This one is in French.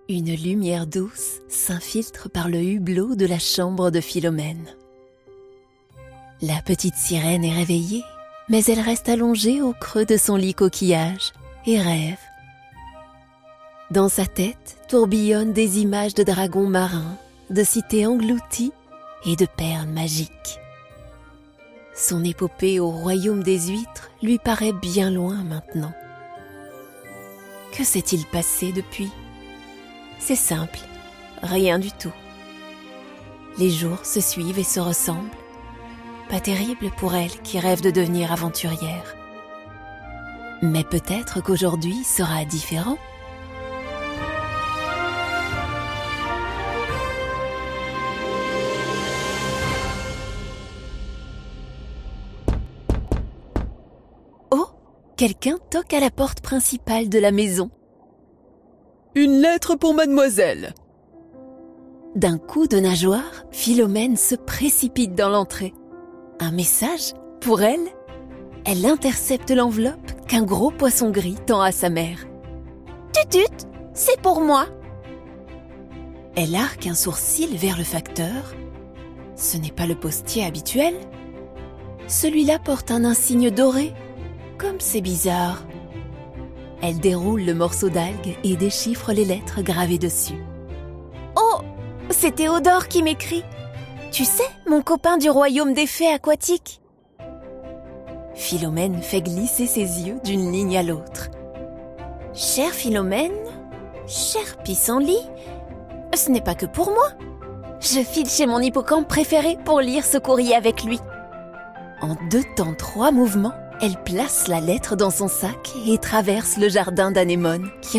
Une lumière douce s'infiltre par le hublot de la chambre de Philomène. La petite sirène est réveillée, mais elle reste allongée au creux de son lit coquillage et rêve. Dans sa tête tourbillonnent des images de dragons marins, de cités englouties et de perles magiques. Son épopée au royaume des huîtres lui paraît bien loin maintenant. Que s'est-il passé depuis ? C'est simple, rien du tout. Les jours se suivent et se ressemblent. Pas terrible pour elle qui rêve de devenir aventurière. Mais peut-être qu'aujourd'hui sera différent. Oh, quelqu'un toque à la porte principale de la maison. Une lettre pour mademoiselle. D'un coup de nageoire, Philomène se précipite dans l'entrée. Un message pour elle ? Elle intercepte l'enveloppe qu'un gros poisson gris tend à sa mère. « Tutut, c'est pour moi !» Elle arque un sourcil vers le facteur. Ce n'est pas le postier habituel. Celui-là porte un insigne doré. Comme c'est bizarre. Elle déroule le morceau d'algue et déchiffre les lettres gravées dessus. « Oh, c'est Théodore qui m'écrit. Tu sais, mon copain du royaume des fées aquatiques. » Philomène fait glisser ses yeux d'une ligne à l'autre. « Chère Philomène, cher pissenlit, ce n'est pas que pour moi. Je file chez mon hippocampe préféré pour lire ce courrier avec lui. » En 2 temps 3 mouvements, elle place la lettre dans son sac et traverse le jardin d'anémones qui